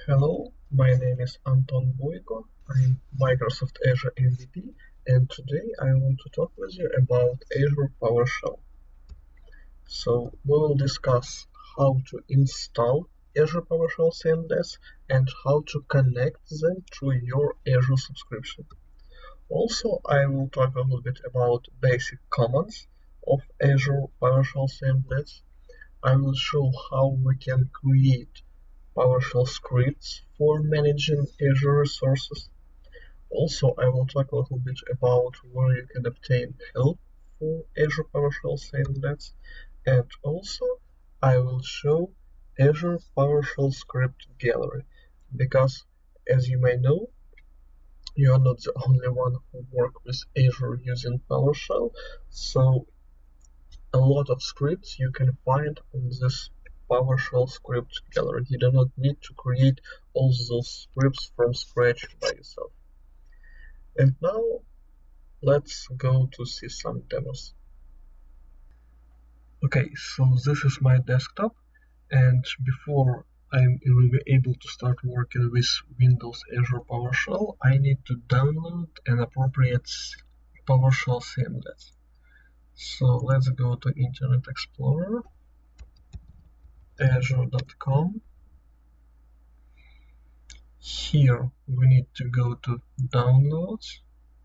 Hello, my name is Anton Boyko. I'm Microsoft Azure MVP, and today I want to talk with you about Azure PowerShell. So we will discuss how to install Azure PowerShell CMS and how to connect them to your Azure subscription. Also, I will talk a little bit about basic commands of Azure PowerShell CMS. I will show how we can create PowerShell scripts for managing Azure resources. Also, I will talk a little bit about where you can obtain help for Azure PowerShell Servlets, and also I will show Azure PowerShell script gallery, because as you may know, you are not the only one who work with Azure using PowerShell, so a lot of scripts you can find on this PowerShell script gallery. You do not need to create all those scripts from scratch by yourself. And now let's go to see some demos. Okay, so this is my desktop, and before I'm really able to start working with Windows Azure PowerShell, I need to download an appropriate PowerShell CMS. So let's go to Internet Explorer, azure.com. Here we need to go to Downloads,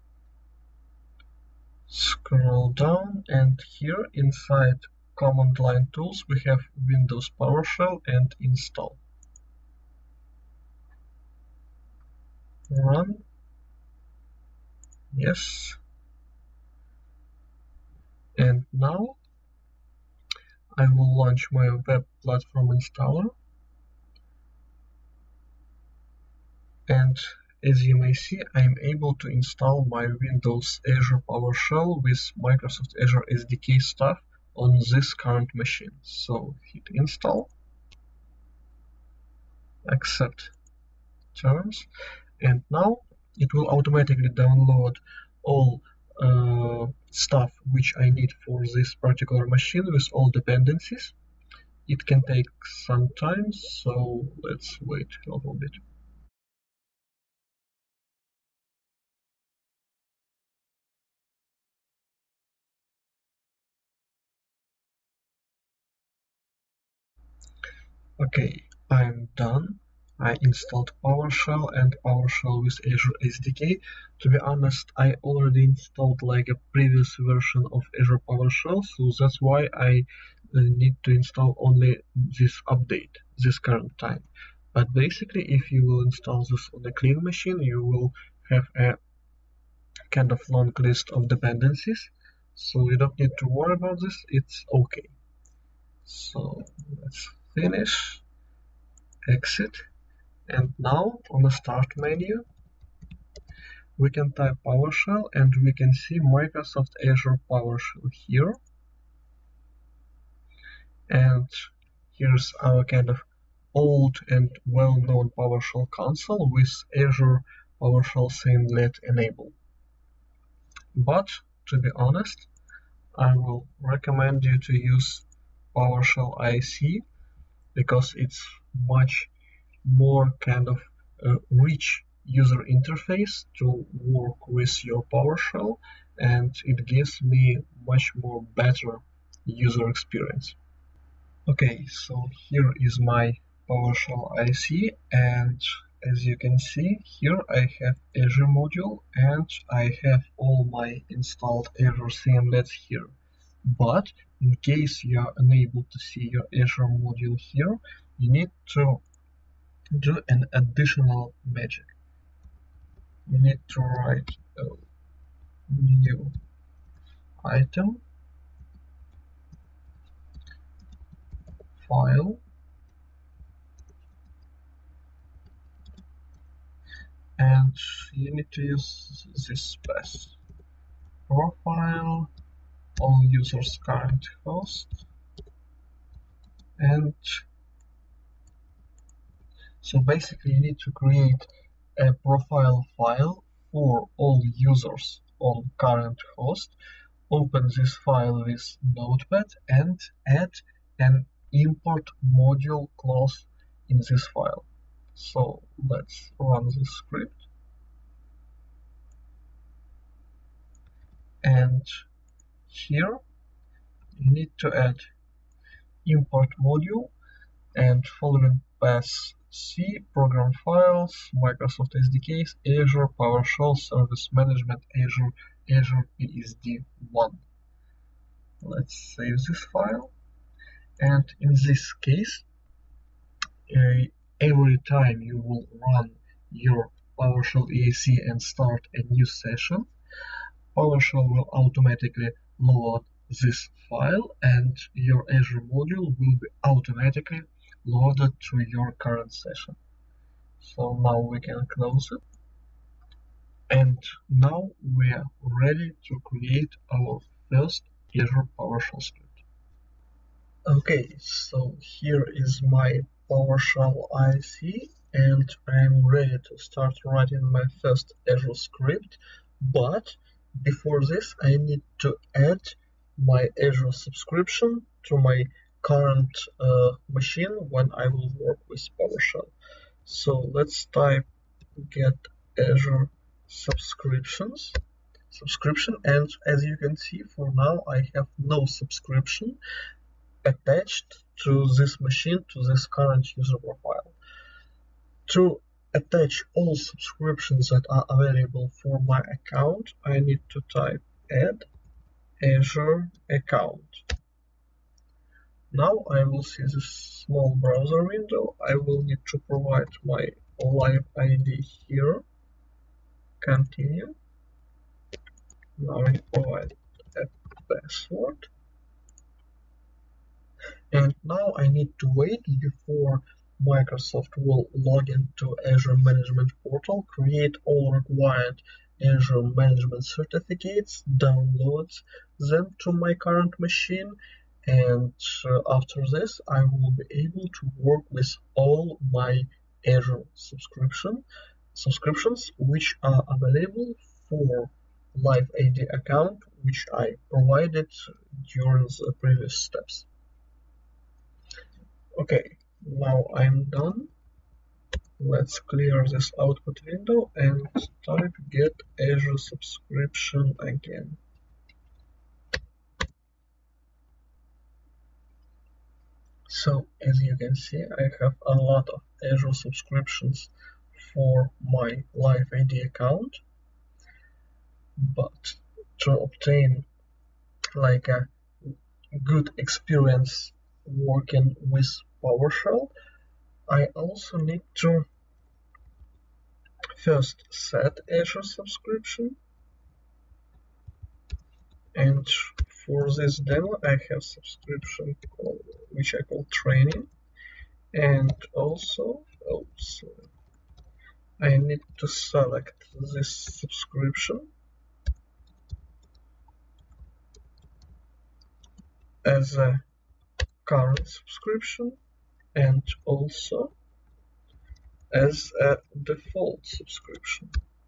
scroll down, and here inside Command Line Tools we have Windows PowerShell and Install. Run. Yes. And now I will launch my web platform installer, and as you may see, I am able to install my Windows Azure PowerShell with Microsoft Azure SDK stuff on this current machine. So hit install, accept terms, and now it will automatically download all stuff which I need for this particular machine with all dependencies. It can take some time, so let's wait a little bit. Okay, I'm done. I installed PowerShell and PowerShell with Azure SDK. To be honest, I already installed like a previous version of Azure PowerShell, so that's why I need to install only this update, this current time. But basically, if you will install this on a clean machine, you will have a kind of long list of dependencies, so you don't need to worry about this, it's okay. So let's finish, exit, and now on the start menu we can type PowerShell and we can see Microsoft Azure PowerShell here, and here's our kind of old and well-known PowerShell console with Azure PowerShell Servlet enabled. But to be honest, I will recommend you to use PowerShell IC because it's much more kind of rich user interface to work with your PowerShell, and it gives me much more better user experience. Okay, so here is my PowerShell IC, and as you can see here I have Azure module and I have all my installed Azure CMS here. But in case you are unable to see your Azure module here, you need to do an additional magic. You need to write a new item file and you need to use this path: profile, all users current host, and so basically you need to create a profile file for all users on current host. Open this file with Notepad and add an import module clause in this file. So let's run this script, and here you need to add import module and following paths: C, program files, Microsoft SDKs, Azure, PowerShell, Service Management, Azure PSD1. Let's save this file, and in this case, every time you will run your PowerShell EAC and start a new session, PowerShell will automatically load this file, and your Azure module will be automatically loaded to your current session. So now we can close it, and now we are ready to create our first Azure PowerShell script. Okay, so here is my PowerShell IC, and I'm ready to start writing my first Azure script, but before this I need to add my Azure subscription to my current machine when I will work with PowerShell. So let's type get Azure subscription, and as you can see, for now I have no subscription attached to this machine, to this current user profile. To attach all subscriptions that are available for my account, I need to type add Azure account. Now I will see this small browser window. I will need to provide my live ID here. Continue. Now I provide a password. And now I need to wait before Microsoft will log into Azure Management Portal, create all required Azure Management certificates, download them to my current machine, and after this I will be able to work with all my Azure subscriptions which are available for Live AD account, which I provided during the previous steps. Okay, now I'm done. Let's clear this output window and type get Azure subscription again. So as you can see, I have a lot of Azure subscriptions for my Live AD account, but to obtain like a good experience working with PowerShell, I also need to first set Azure subscription, and for this demo I have subscription which I call training, and also I need to select this subscription as a current subscription and also as a default subscription.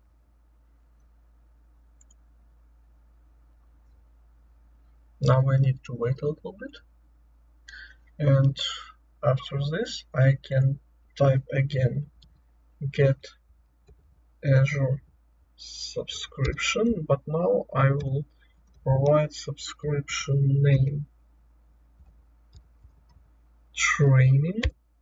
Now I need to wait a little bit, and after this I can type again get Azure subscription, but now I will provide subscription name training,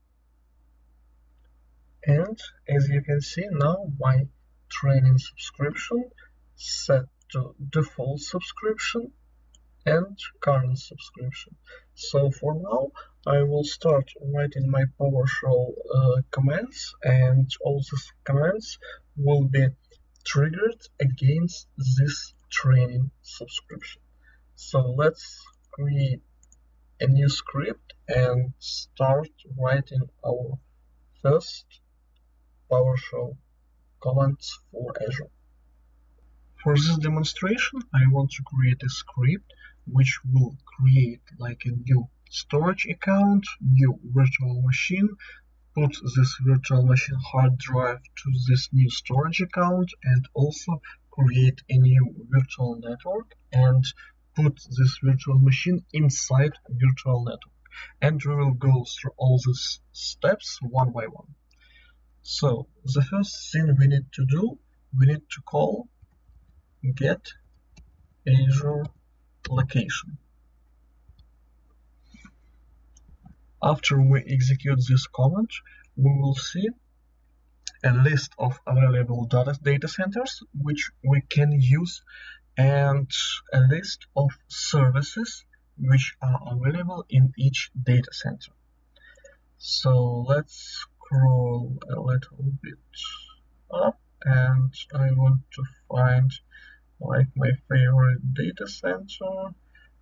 and as you can see, now my training subscription set to default subscription and current subscription. So for now I will start writing my PowerShell commands, and all these commands will be triggered against this training subscription. So let's create a new script and start writing our first PowerShell commands for Azure. For this demonstration, I want to create a script which will create like a new storage account, new virtual machine, put this virtual machine hard drive to this new storage account, and also create a new virtual network and put this virtual machine inside virtual network. And we will go through all these steps one by one. So the first thing we need to do, we need to call get Azure location. After we execute this command, we will see a list of available data centers which we can use, and a list of services which are available in each data center. So let's scroll a little bit up, and I want to find like my favorite data center,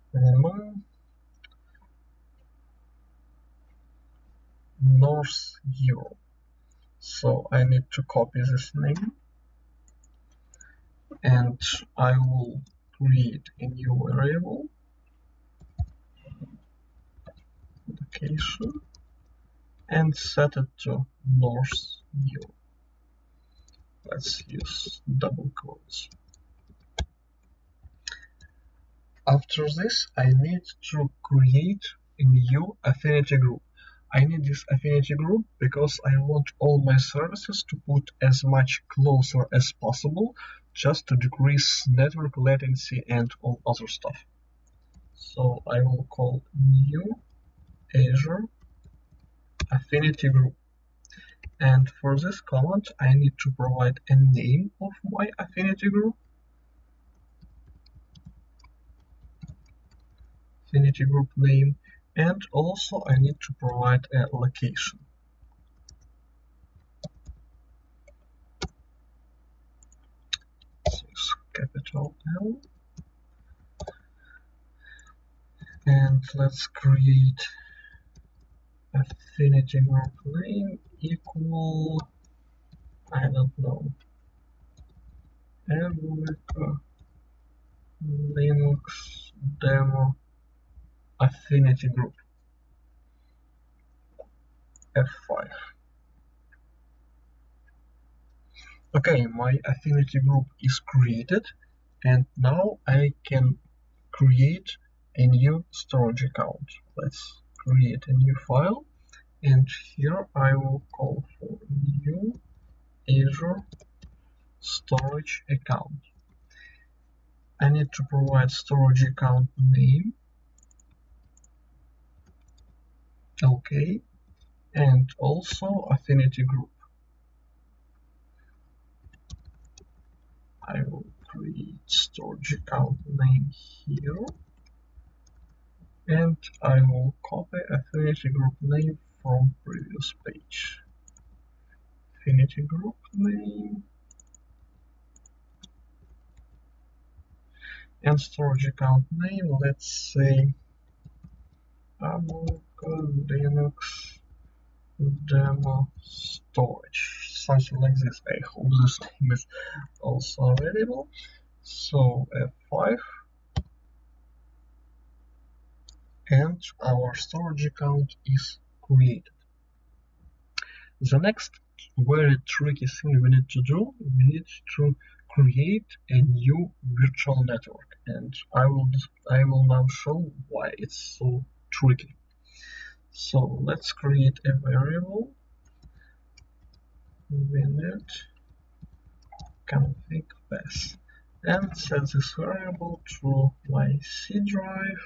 North Europe. So I need to copy this name, and I will create a new variable, location, and set it to North Europe. Let's use double quotes. After this, I need to create a new affinity group. I need this affinity group because I want all my services to put as much closer as possible, just to decrease network latency and all other stuff. So I will call new Azure affinity group. And for this command, I need to provide a name of my affinity group. Affinity group name, and also I need to provide a location. This is capital L. And let's create affinity group name equal, I don't know, Linux demo affinity group F5. Okay, my affinity group is created, and now I can create a new storage account. Let's create a new file, and here I will call for new Azure storage account. I need to provide storage account name, okay, and also affinity group. I will create storage account name here, and I will copy affinity group name from previous page. Affinity group name and storage account name, let's say Linux demo storage, something like this. I hope this name is also available. So F5, and our storage account is created. The next very tricky thing we need to do, we need to create a new virtual network, and I will now show why it's so tricky. So let's create a variable, vnet config path, and set this variable to my C drive,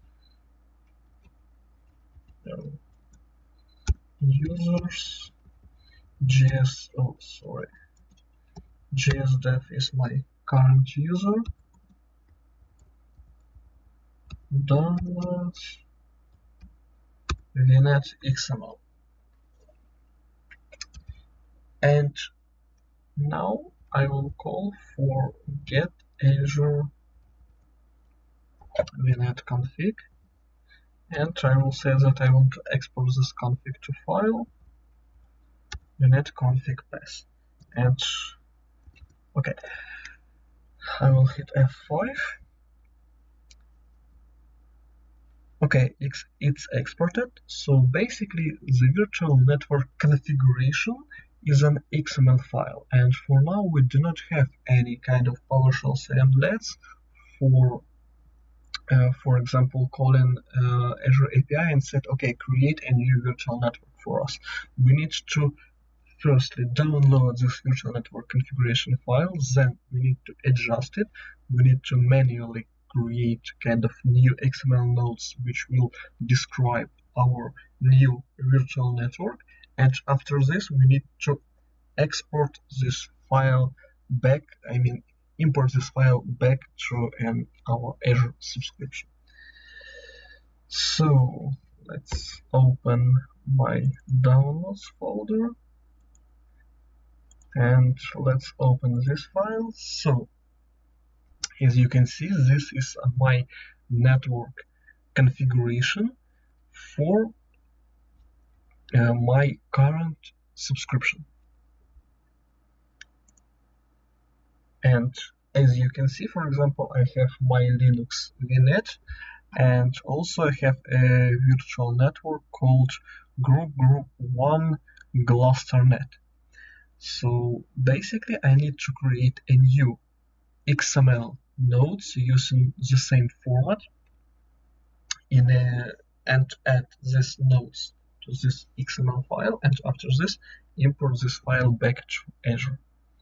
users, JSDev is my current user, downloads, vnet XML. And now I will call for get Azure vnet config, and I will say that I want to export this config to file vnet config path. And okay, I will hit F5. Okay, it's exported. So basically the virtual network configuration is an XML file, and for now we do not have any kind of PowerShell servlets for example, calling Azure API and said, okay, create a new virtual network for us. We need to firstly download this virtual network configuration file, then we need to adjust it. We need to manually create kind of new XML nodes which will describe our new virtual network, and after this we need to export this file back, import this file back to our Azure subscription. So let's open my downloads folder and let's open this file. So as you can see, this is my network configuration for my current subscription. And as you can see, for example, I have my Linux VNet, and also I have a virtual network called Group 1 Glusternet. So basically I need to create a new XML nodes using the same format and add these nodes to this XML file, and after this import this file back to Azure.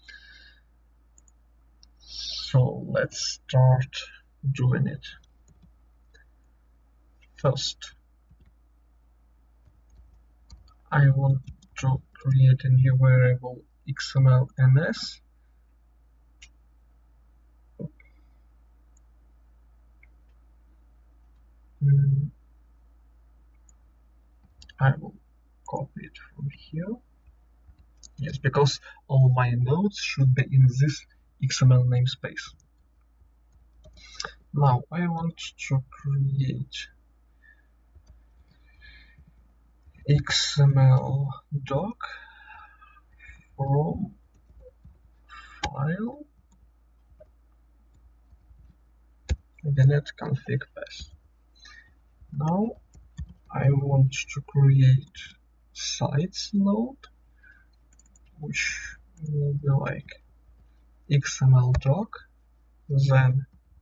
So let's start doing it. First, I want to create a new variable XML_ns. I will copy it from here. Yes, because all my nodes should be in this XML namespace. Now I want to create XML doc from file VNet config path. Now I want to create sites node, which will be like XML doc, then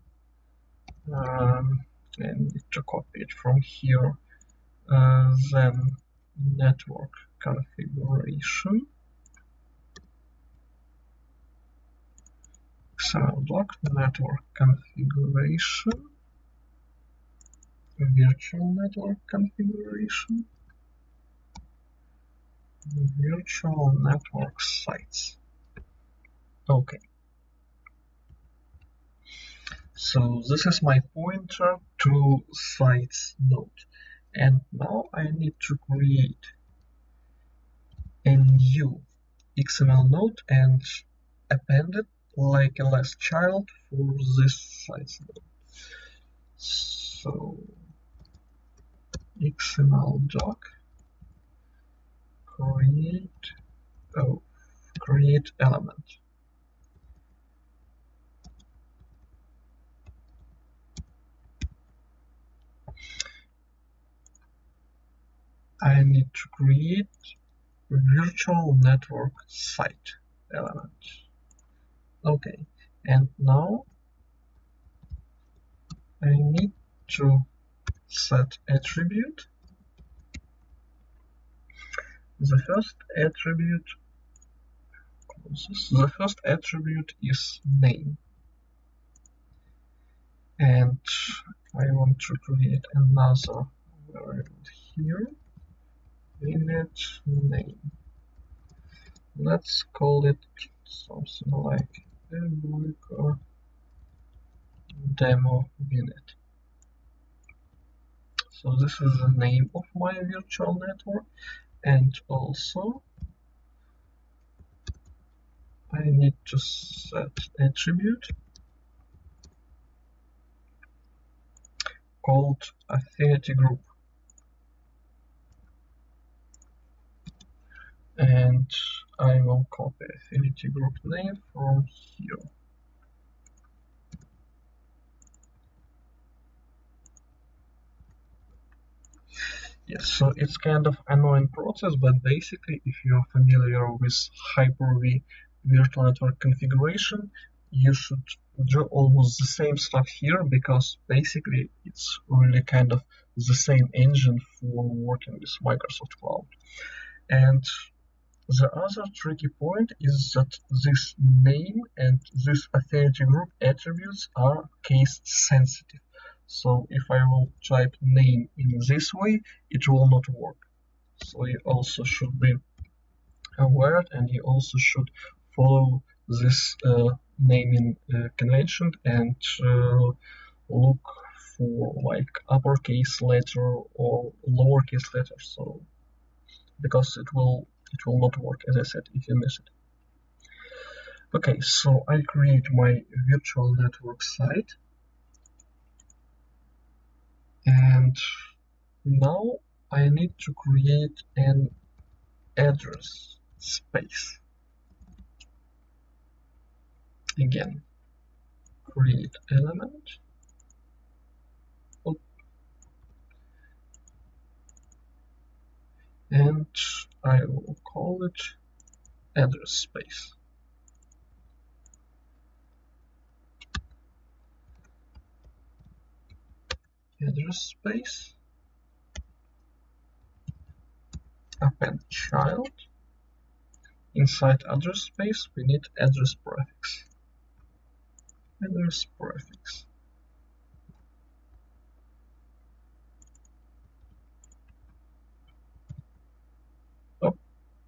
I need to copy it from here, then network configuration, XML doc, network configuration, virtual network configuration, virtual network sites. Okay. So this is my pointer to sites node. And now I need to create a new XML node and append it like a last child for this sites node. So XML doc create element. I need to create virtual network site element. Okay, and now I need to set attribute. The first attribute is name, and I want to create another variable here, VNet name. Let's call it something like demo VNet. So this is the name of my virtual network, and also I need to set attribute called affinity group, and I will copy affinity group name from here. Yes, so it's kind of annoying process, but basically if you are familiar with Hyper-V virtual network configuration, you should do almost the same stuff here, because basically it's really kind of the same engine for working with Microsoft Cloud. And The other tricky point is that this name and this affinity group attributes are case sensitive. So if I will type name in this way, it will not work. So you also should be aware, and you also should follow this naming convention and look for like uppercase letter or lowercase letter. So because it will not work, as I said, if you miss it. Okay, so I create my virtual network site, and now I need to create an address space. Again, create element. And I will call it address space. Address space, append child. Inside address space, we need address prefix. Address prefix. Oh,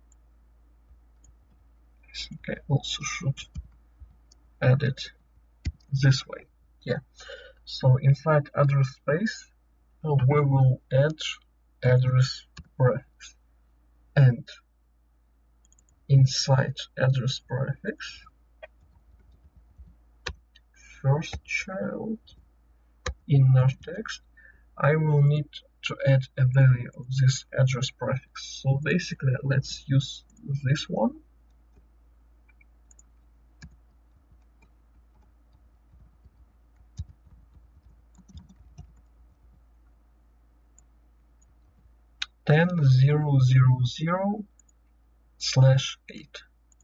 I think I also should add it this way. Yeah. So inside address space, we will add address prefix, and inside address prefix, first child, inner text, I will need to add a value of this address prefix. So basically, let's use this one. /8.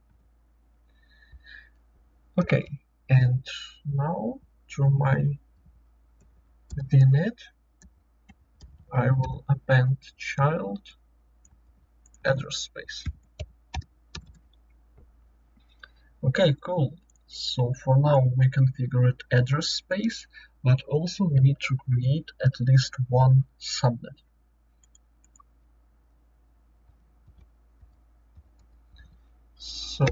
Okay, and now to my VNet, I will append child address space. Okay, cool. So for now we configured address space, but also we need to create at least one subnet. So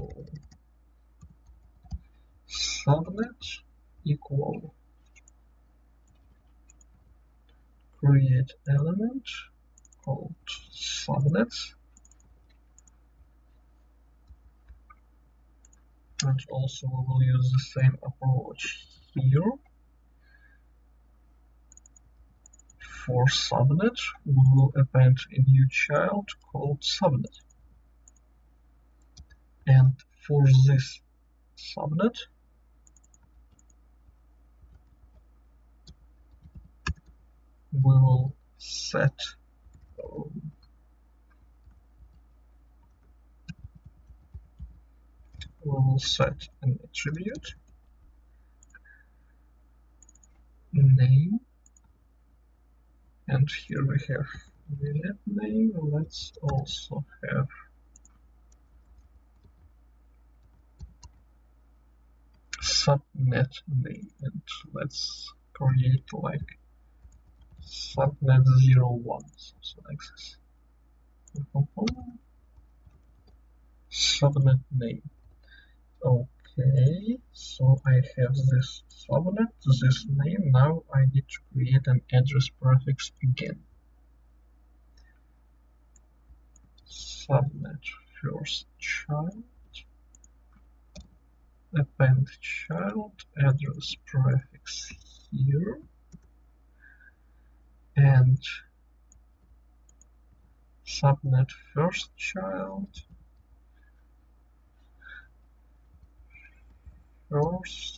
subnet equal create element called subnets, and also we will use the same approach here. For subnet, we will append a new child called subnet, and for this subnet, we will set an attribute name, and here we have VNet name. Let's also have subnet name, and let's create like subnet 01, something like this. Subnet name. Okay, so I have this subnet, this name. Now I need to create an address prefix again. Subnet first child, append child address prefix here, and subnet first child, first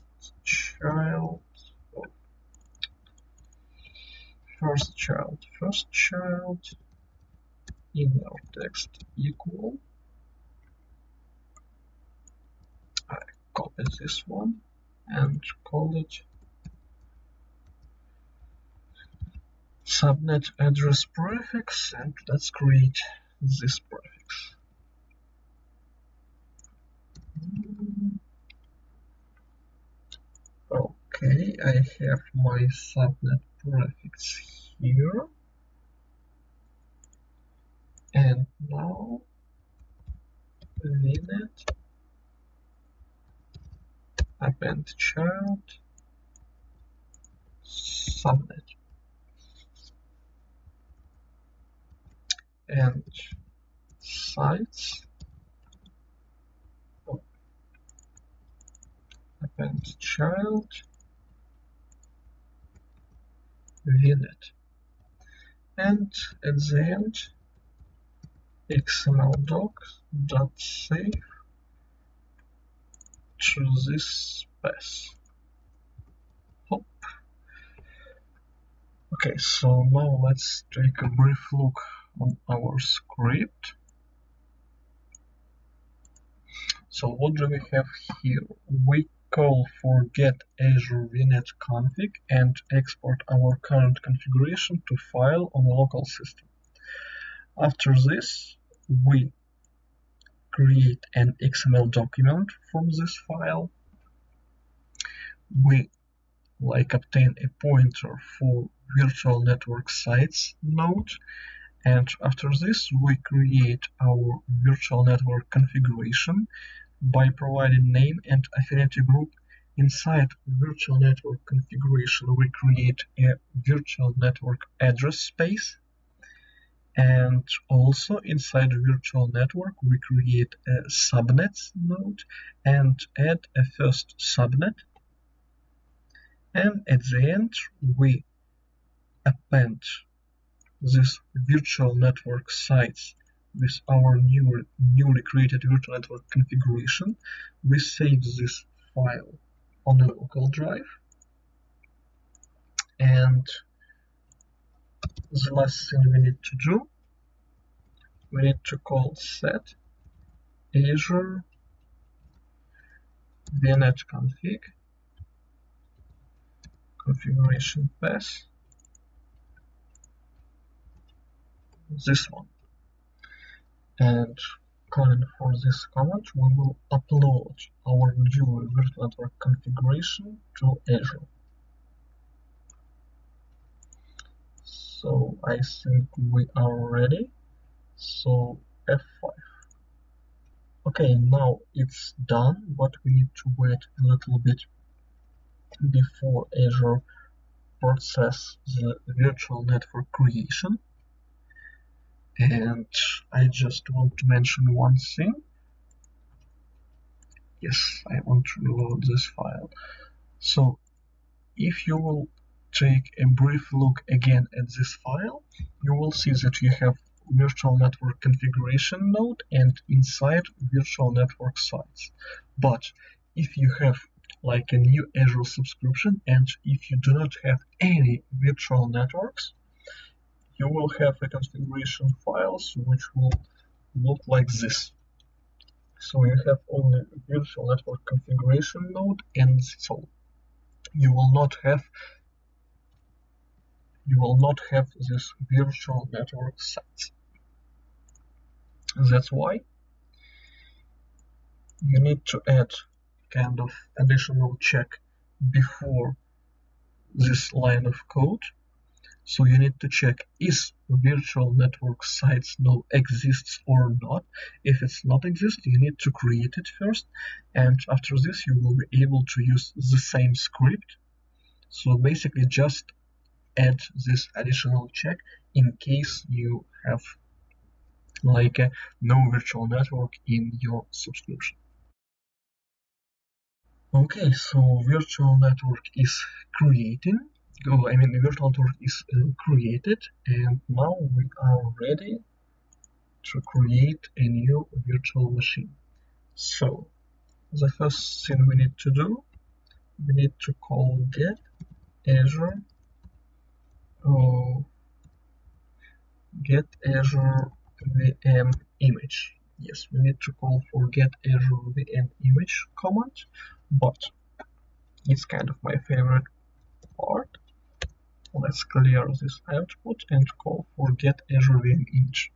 child, inner text equal. I copy this one and call it subnet address prefix, and let's create this prefix. Okay, I have my subnet prefix here, and now vnet append child subnet, and sites append child vnet, and at the end xmldocs.save to this path. Okay, so now let's take a brief look on our script. So what do we have here? We call for get Azure VNet config and export our current configuration to file on a local system. After this, we create an XML document from this file. We obtain a pointer for virtual network sites node, and after this we create our virtual network configuration by providing name and affinity group. Inside virtual network configuration we create a virtual network address space, and also inside virtual network we create a subnets node and add a first subnet, and at the end we append this virtual network sites with our newly created virtual network configuration. We save this file on a local drive, and the last thing we need to do, we need to call set Azure VNet config configuration path, this one, and calling for this command we will upload our new virtual network configuration to Azure. So I think we are ready. So F5. Okay, now it's done, but we need to wait a little bit before Azure process the virtual network creation. And I just want to mention one thing. Yes, I want to reload this file. So if you will take a brief look again at this file, you will see that you have virtual network configuration node and inside virtual network sites. But if you have like a new Azure subscription and if you do not have any virtual networks, you will have a configuration files which will look like this. So you have only virtual network configuration node and that's all. You will not have this virtual network sites. That's why you need to add kind of additional check before this line of code. So you need to check is virtual network sites node exists or not. If it's not exist, you need to create it first, and after this you will be able to use the same script. So basically just add this additional check in case you have like no virtual network in your subscription. Okay, so virtual network is creating. The virtual network is created, and now we are ready to create a new virtual machine. So the first thing we need to do, we need to call get Azure VM image. Yes, we need to call for get Azure VM image command, but it's kind of my favorite part. Let's clear this output and call for get Azure VM image.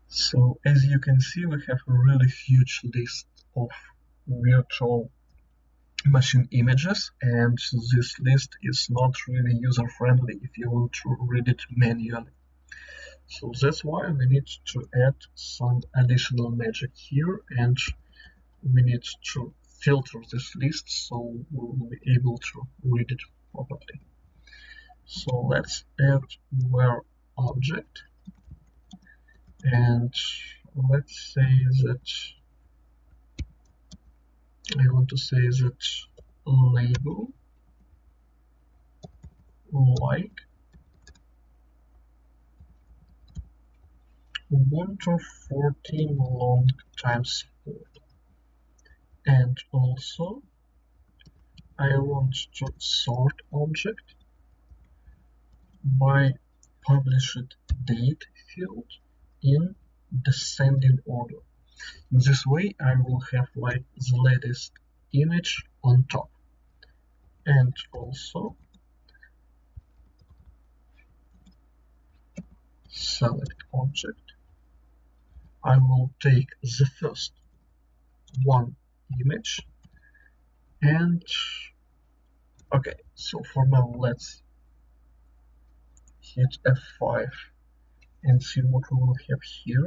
So as you can see, we have a really huge list of virtual machine images, and this list is not really user-friendly if you want to read it manually. So that's why we need to add some additional magic here, and we need to filter this list so we will be able to read it properly. So let's add where object, and let's say that I want to say that label like Ubuntu 14 long times 4, and also I want to sort object by published date field in descending order. In this way I will have like the latest image on top, and also select object. I will take the first one image, and okay, so for now let's hit F5 and see what we will have here.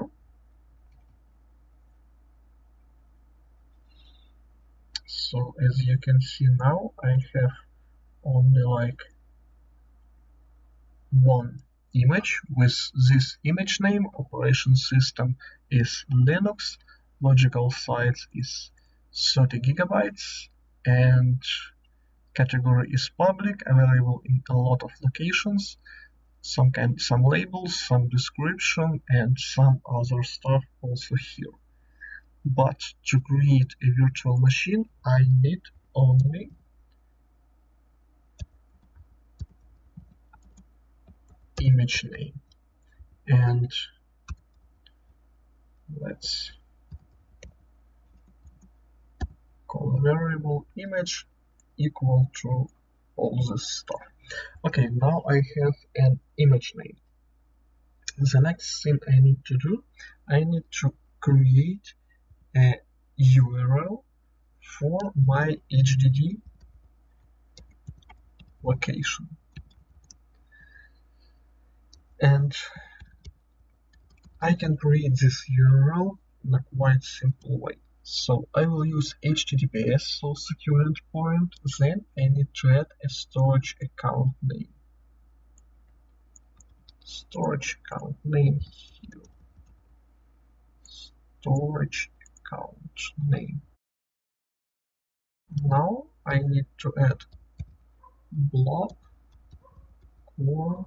So as you can see now, I have only like one image with this image name. Operation system is Linux, logical size is 30 gigabytes, and category is public, available in a lot of locations, some labels, some description, and some other stuff also here. But to create a virtual machine, I need only image name, and let's call variable image equal to all this stuff. Okay, now I have an image name. The next thing I need to do, I need to create a URL for my HDD location, and I can create this URL in a quite simple way. So I will use HTTPS, so secure endpoint, then I need to add a storage account name. Storage account name here. Storage account name. Now I need to add block core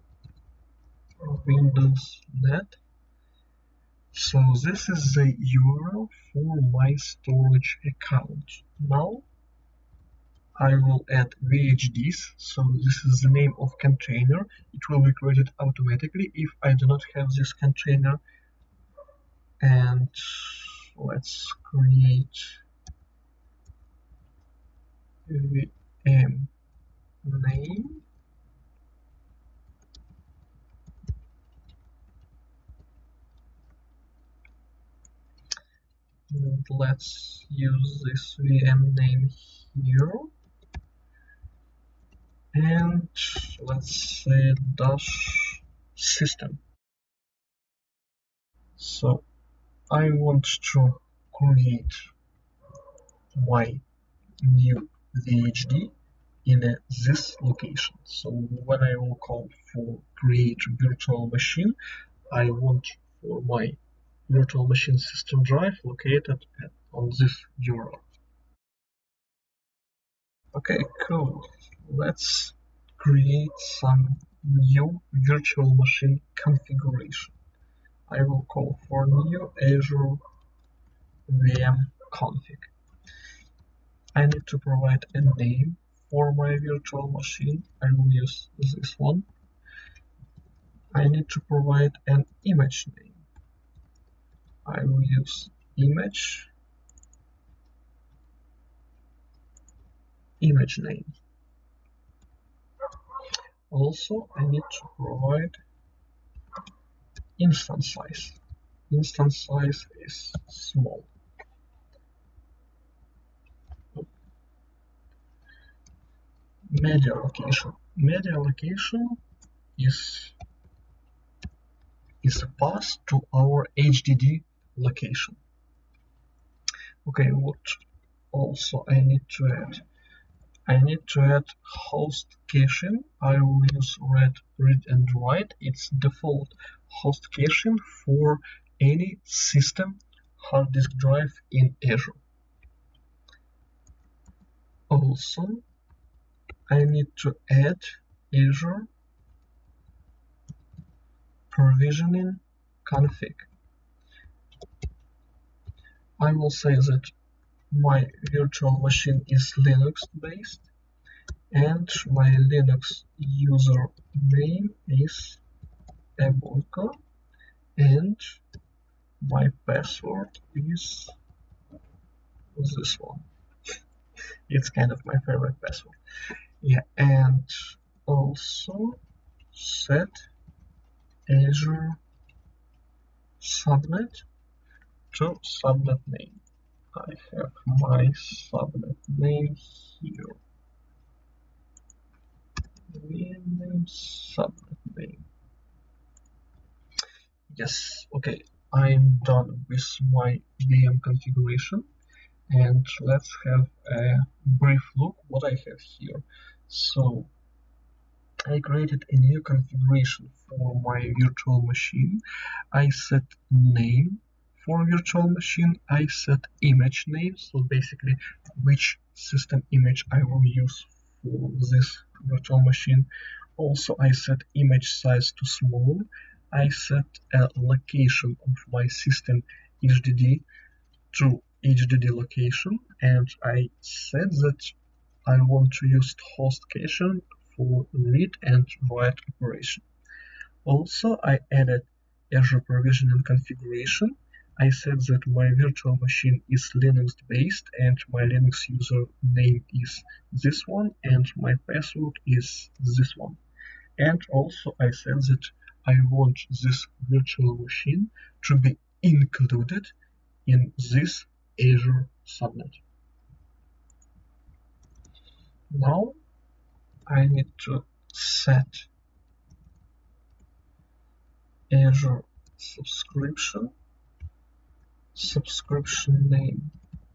Windows net. So this is the URL for my storage account. Now I will add VHDs, so this is the name of container. It will be created automatically if I do not have this container. And let's create VM name. And let's use this VM name here. And let's say dash system. So I want to create my new VHD in this location. So when I will call for create virtual machine, I want for my virtual machine system drive located on this URL. Okay, cool. Let's create some new virtual machine configuration. I will call for new Azure VM config. I need to provide a name for my virtual machine. I will use this one. I need to provide an image name. I will use image name. Also, I need to provide instance size. instance size is small. Media location. Media location is a path to our HDD location. Okay, what also I need to add? I need to add host caching. I will use read and write. It's default host caching for any system hard disk drive in Azure. Also, I need to add Azure provisioning config. I will say that my virtual machine is Linux based and my Linux user name is Eboyko and my password is this one. It's kind of my favorite password. Yeah, and also set Azure subnet to subnet name. I have my subnet name here. VM name, subnet name. Yes, okay, I'm done with my VM configuration, and let's have a brief look what I have here. So I created a new configuration for my virtual machine. I set name for virtual machine. I set image name, so basically which system image I will use for this virtual machine. Also, I set image size to small. I set a location of my system HDD to HDD location, and I said that I want to use host caching for read and write operation. Also, I added Azure provisioning configuration. I said that my virtual machine is Linux based and my Linux user name is this one and my password is this one. And also I said that I want this virtual machine to be included in this Azure subnet. Now I need to set Azure subscription name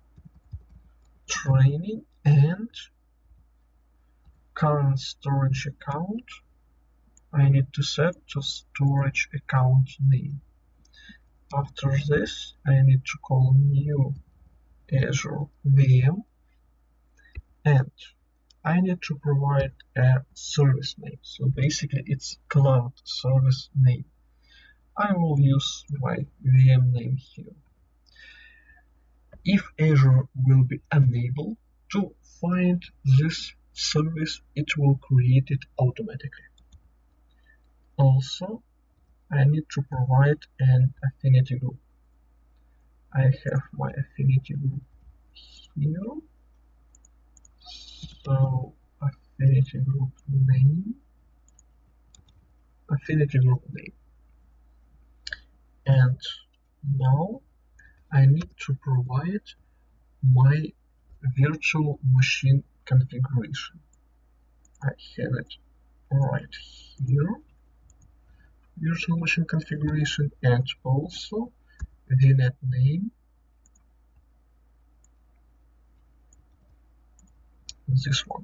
training and current storage account I need to set to storage account name. After this I need to call new Azure VM and I need to provide a service name, so basically it's cloud service name. I will use my VM name here. If Azure will be unable to find this service, it will create it automatically. Also, I need to provide an affinity group. I have my affinity group here. So affinity group name, and now I need to provide my virtual machine configuration. I have it right here, virtual machine configuration, and also VNet name, this one,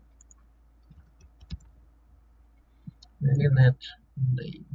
VNet name.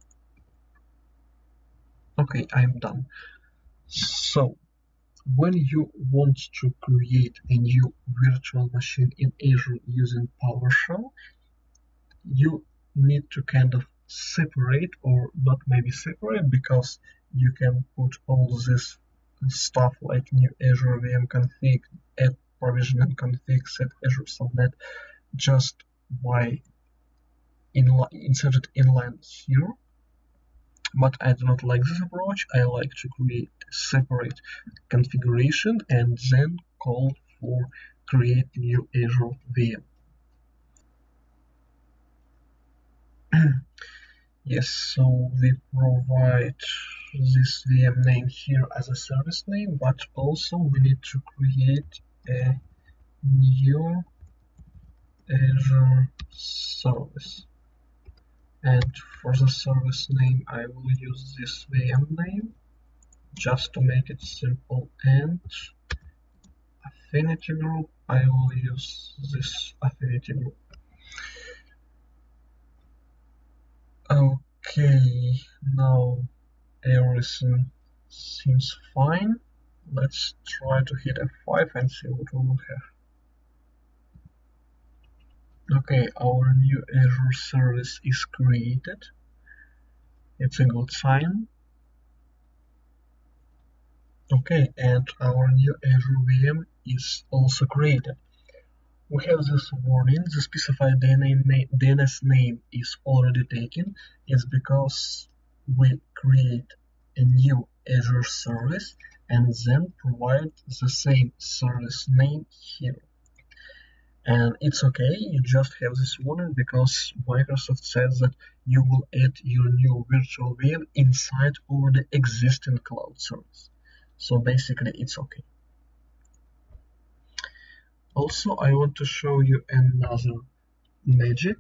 Okay, I'm done. So when you want to create a new virtual machine in Azure using PowerShell, you need to kind of separate, or not maybe separate, because you can put all this stuff like new Azure VM config, add provisioning config, set Azure subnet just by inserted inline here. But I do not like this approach. I like to create separate configuration and then call for create new Azure VM. Yes, so we provide this VM name here as a service name, but also we need to create a new Azure service. And for the service name, I will use this VM name just to make it simple, and affinity group, I will use this affinity group. Okay, now everything seems fine. Let's try to hit F5 and see what we will have. Okay, our new Azure service is created. It's a good sign. Okay, and our new Azure VM is also created. We have this warning: the specified DNS name is already taken. It's because we create a new Azure service and then provide the same service name here. And it's okay, you just have this warning because Microsoft says that you will add your new virtual VM inside of the existing cloud service. So basically it's okay. Also, I want to show you another magic.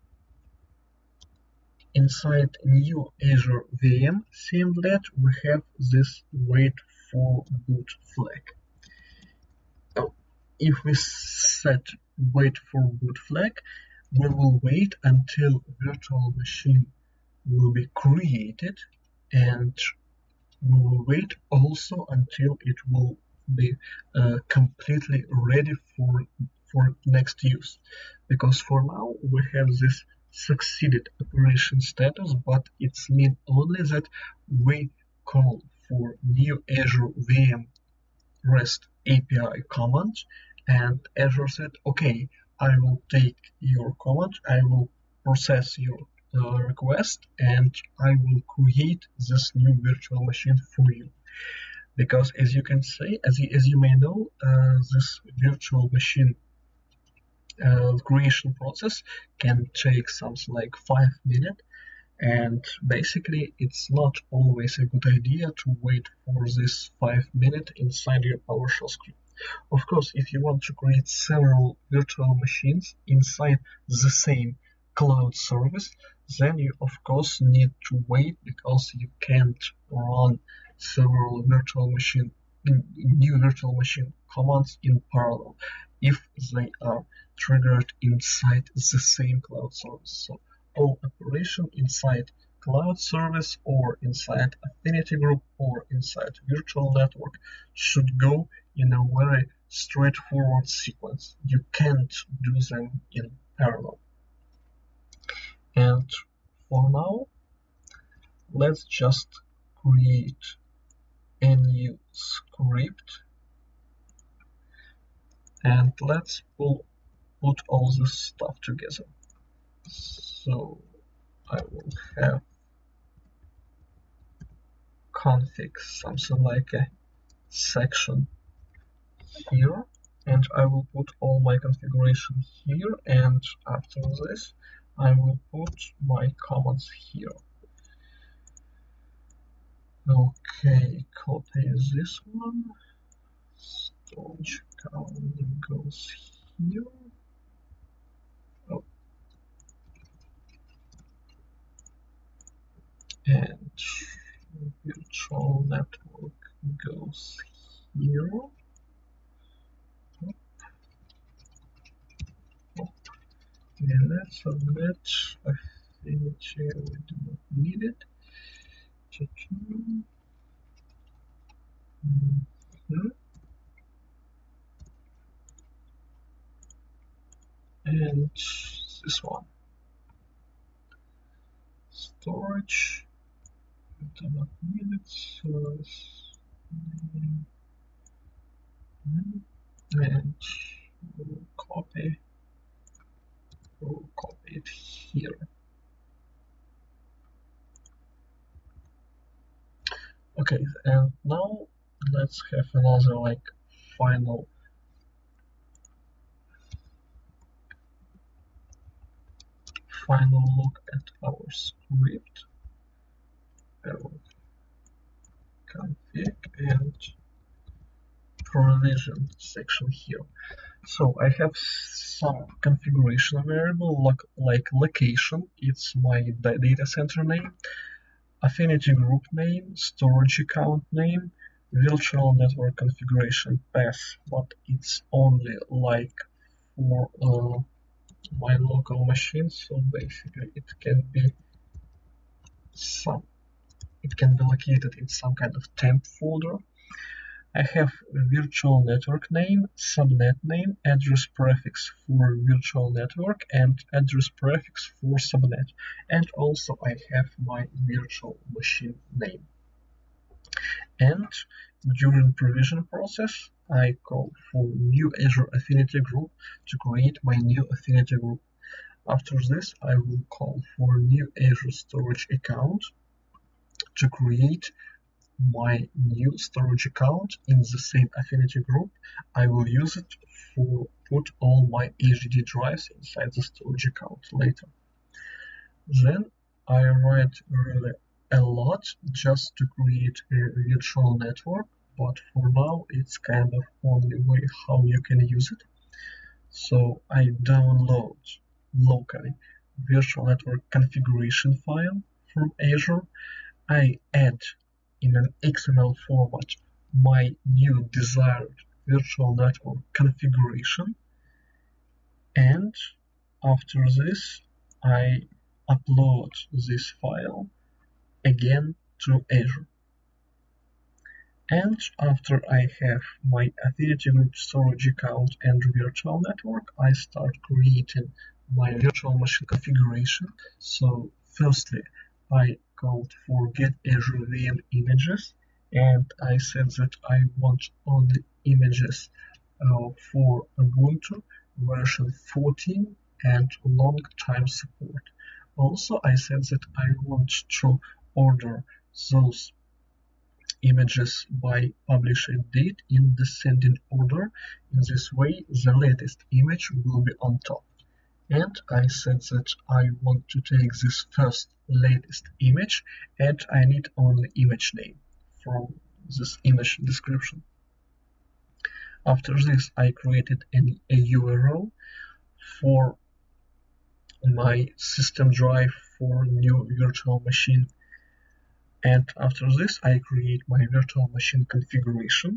Inside new Azure VM Symantec, we have this wait for boot flag. Now, if we set wait for boot flag, we will wait until virtual machine will be created, and we will wait also until it will be completely ready for next use, because for now we have this succeeded operation status, but it's mean only that we call for new Azure VM REST API command, and Azure said, okay, I will take your command, I will process your request, and I will create this new virtual machine for you. Because as you can see, as you may know, this virtual machine creation process can take something like 5 minutes, and basically it's not always a good idea to wait for this 5 minutes inside your PowerShell script. Of course, if you want to create several virtual machines inside the same cloud service, then you of course need to wait, because you can't run several new virtual machine commands in parallel if they are triggered inside the same cloud service. So all operation inside cloud service or inside affinity group or inside virtual network should go in a very straightforward sequence. You can't do them in parallel. And for now, let's just create a new script, and let's put all this stuff together. So I will have config something like a section here, and I will put all my configuration here, and after this I will put my commands here. Okay, copy this one, storage calendar goes here. Oh. And virtual network goes here. And let's admit affinity, we do not need it. And this one, storage, we do not need it, service name, and we'll copy it here. Okay, and now let's have another like final look at our script. config and provision section here. So I have some configuration variable like location, it's my data center name, affinity group name, storage account name, virtual network configuration path, but it's only like for my local machine, so basically it can be located in some kind of temp folder. I have virtual network name, subnet name, address prefix for virtual network, and address prefix for subnet. And also I have my virtual machine name. And during provision process, I call for new Azure Affinity Group to create my new Affinity Group. After this, I will call for new Azure Storage account to create my new storage account in the same affinity group. I will use it for put all my HDD drives inside the storage account later. Then I write really a lot just to create a virtual network, but for now it's kind of only way how you can use it. So I download locally virtual network configuration file from Azure. I add in an XML format my new desired virtual network configuration, and after this I upload this file again to Azure. And after I have my Affinity Group storage account and virtual network, I start creating my virtual machine configuration. So firstly, I called for get Azure VM images, and I said that I want only images for Ubuntu version 14 and long time support. Also, I said that I want to order those images by publishing date in descending order. In this way, the latest image will be on top. And I said that I want to take this first latest image, and I need only image name from this image description. After this, I created a URL for my system drive for new virtual machine. And after this, I create my virtual machine configuration,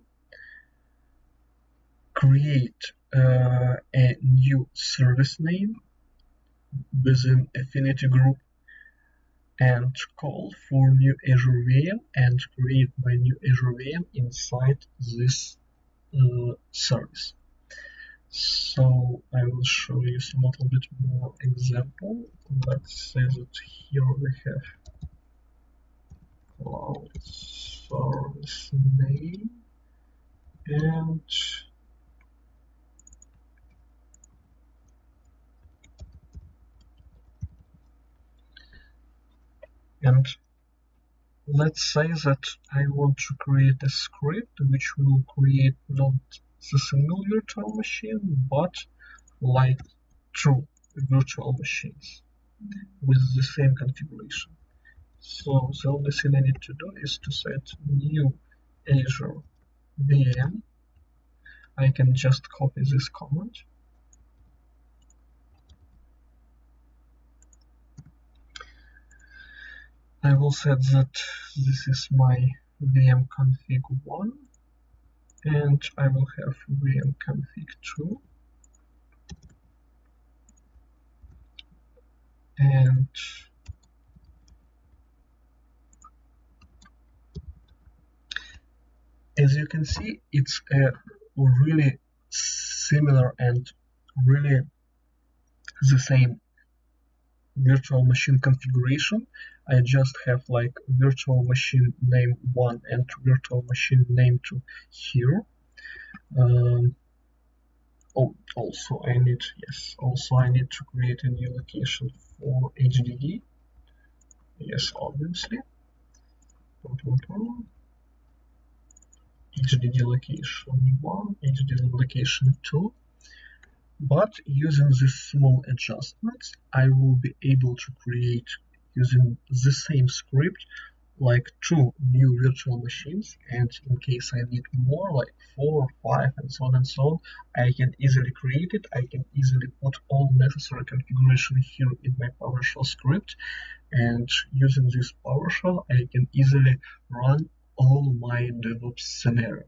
create a new service name within Affinity Group, and call for new Azure VM and create my new Azure VM inside this service. So I will show you some little bit more example. Let's say that here we have cloud service name and let's say that I want to create a script which will create not the single virtual machine but like two virtual machines with the same configuration. So the only thing I need to do is to set new Azure VM. I can just copy this command. I will set that this is my VM config 1, and I will have VM config 2, and as you can see, it's a really similar and really the same virtual machine configuration. I just have like virtual machine name 1 and virtual machine name 2 here. Also I need to create a new location for HDD. Yes, obviously. HDD location 1, HDD location 2. But using these small adjustments, I will be able to create, using the same script, like 2 new virtual machines, and in case I need more, like 4 or 5 and so on and so on, I can easily create it. I can easily put all necessary configuration here in my PowerShell script, and using this PowerShell I can easily run all my DevOps scenario.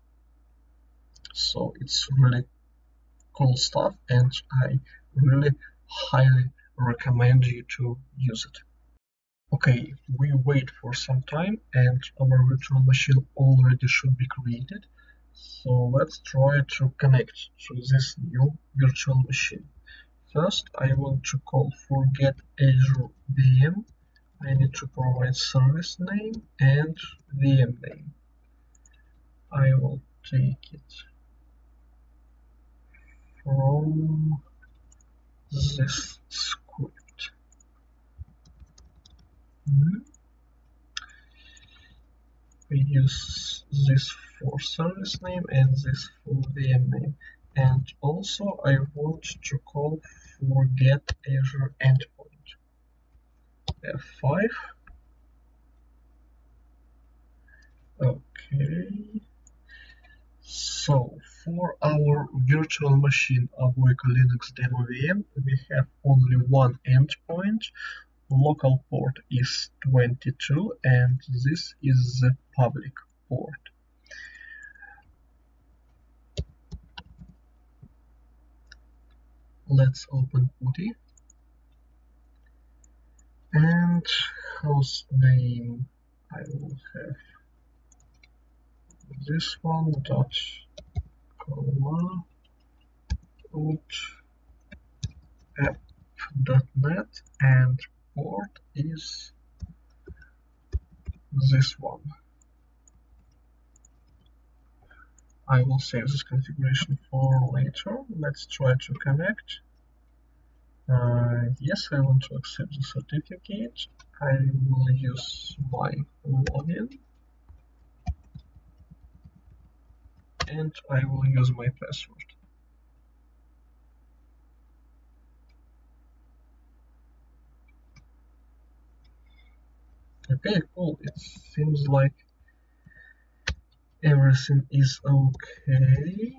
So it's really cool stuff, and I really highly recommend you to use it. Okay, we wait for some time and our virtual machine already should be created. So let's try to connect to this new virtual machine. First, I want to call forget Azure VM. I need to provide service name and VM name. I will take it from this script. We use this for service name and this for VM name. And also I want to call forget Azure endpoint. F5. Okay. So for our virtual machine Avoico Linux Demo VM, we have only one endpoint. Local port is 22 and this is the public port. Let's open PuTTY, and host name I will have this one dot comma root app.net, and port is this one. I will save this configuration for later. Let's try to connect. Yes, I want to accept the certificate. I will use my login and I will use my password. Okay, cool. It seems like everything is okay.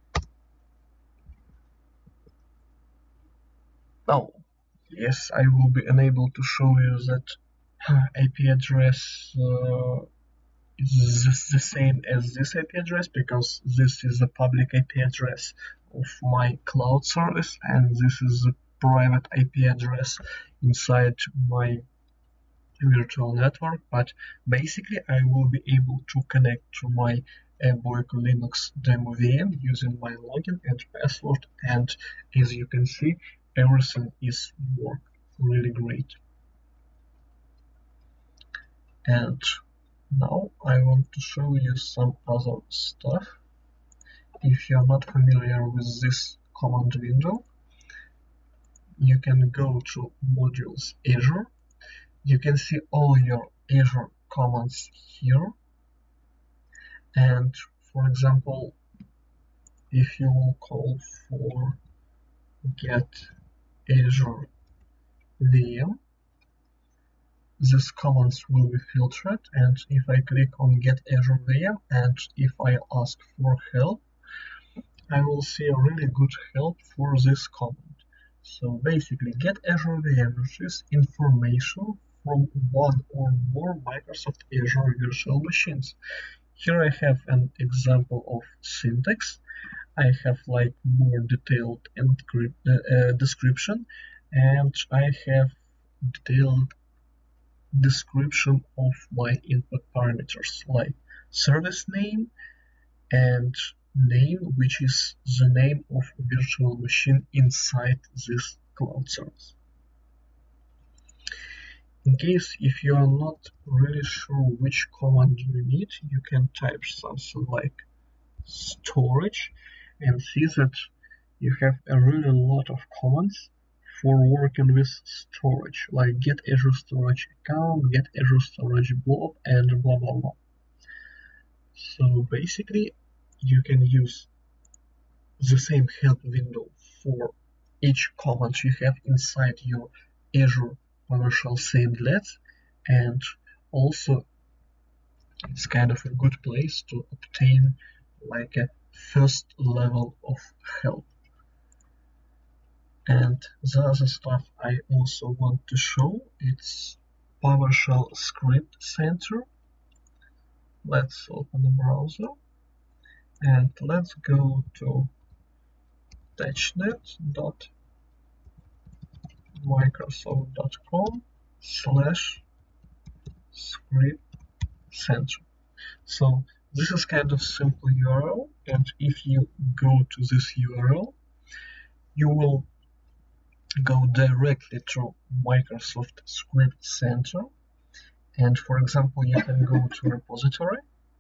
Oh, yes, I will be unable to show you that IP address is the same as this IP address because this is the public IP address of my cloud service and this is the private IP address inside my virtual network, but basically I will be able to connect to my Avoico Linux Demo VM using my login and password, and as you can see, everything is working really great. And now I want to show you some other stuff. If you're not familiar with this command window, you can go to Modules Azure. You can see all your Azure commands here. And for example, if you will call for get Azure VM, these commands will be filtered, and if I click on get Azure VM and if I ask for help, I will see a really good help for this command. So basically, get Azure VM is information from one or more Microsoft Azure virtual machines. Here I have an example of syntax. I have like more detailed description, and I have detailed description of my input parameters like service name and name, which is the name of virtual machine inside this cloud service. In case if you are not really sure which command you need, you can type something like storage and see that you have a really lot of commands for working with storage, like get Azure Storage Account, get Azure Storage Blob, and blah blah blah. So basically, you can use the same help window for each command you have inside your Azure PowerShell Sandlets, and Also, it's kind of a good place to obtain like a first level of help. And the other stuff I also want to show, it's PowerShell Script Center. Let's open the browser and let's go to technet.microsoft.com/script center. So this is kind of simple URL, and if you go to this URL, you will go directly to Microsoft Script Center. And for example, you can go to repository,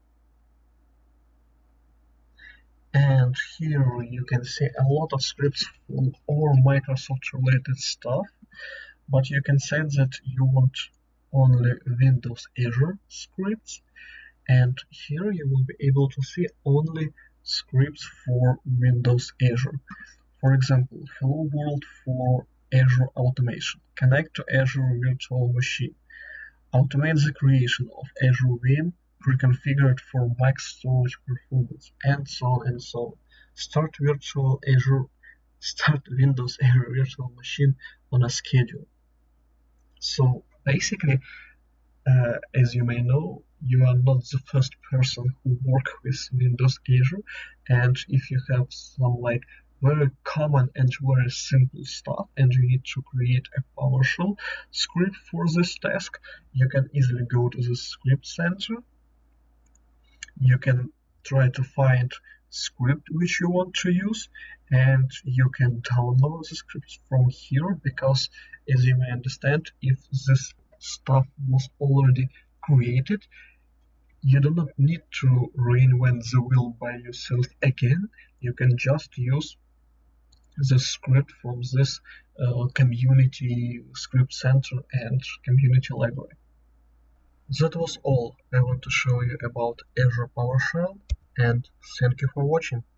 and here you can see a lot of scripts for all Microsoft related stuff, but you can say that you want only Windows Azure scripts, and here you will be able to see only scripts for Windows Azure. For example, hello world for Azure automation, connect to Azure virtual machine, automate the creation of Azure VM pre-configured for max storage performance, and so on and so on. Start Windows Azure virtual machine on a schedule. So basically, as you may know, you are not the first person who work with Windows Azure, and if you have some like very common and very simple stuff and you need to create a PowerShell script for this task, you can easily go to the script center. You can try to find script which you want to use, and you can download the scripts from here, because as you may understand, if this stuff was already created, you do not need to reinvent the wheel by yourself again. You can just use the script from this community script center and community library. That was all I want to show you about Azure PowerShell, and thank you for watching.